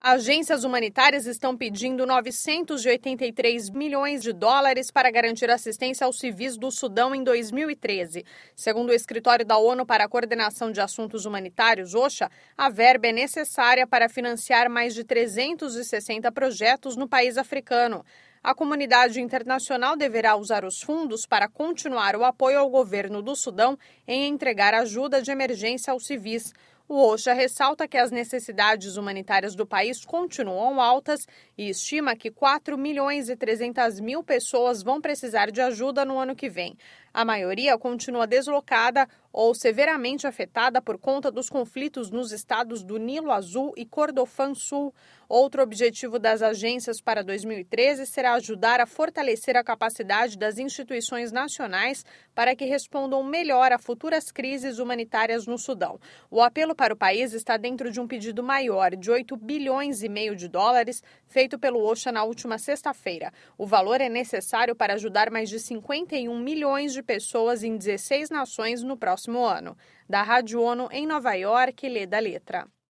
Agências humanitárias estão pedindo 983 milhões de dólares para garantir assistência aos civis do Sudão em 2013. Segundo o Escritório da ONU para a Coordenação de Assuntos Humanitários, OCHA, a verba é necessária para financiar mais de 360 projetos no país africano. A comunidade internacional deverá usar os fundos para continuar o apoio ao governo do Sudão em entregar ajuda de emergência aos civis. O OCHA ressalta que as necessidades humanitárias do país continuam altas e estima que 4 milhões e 300 mil pessoas vão precisar de ajuda no ano que vem. A maioria continua deslocada ou severamente afetada por conta dos conflitos nos estados do Nilo Azul e Kordofã Sul. Outro objetivo das agências para 2013 será ajudar a fortalecer a capacidade das instituições nacionais para que respondam melhor a futuras crises humanitárias no Sudão. O apelo para o país está dentro de um pedido maior de 8 bilhões e meio de dólares feito pelo OCHA na última sexta-feira. O valor é necessário para ajudar mais de 51 milhões de pessoas em 16 nações no próximo ano. Da Rádio ONU em Nova York, Leda Letra.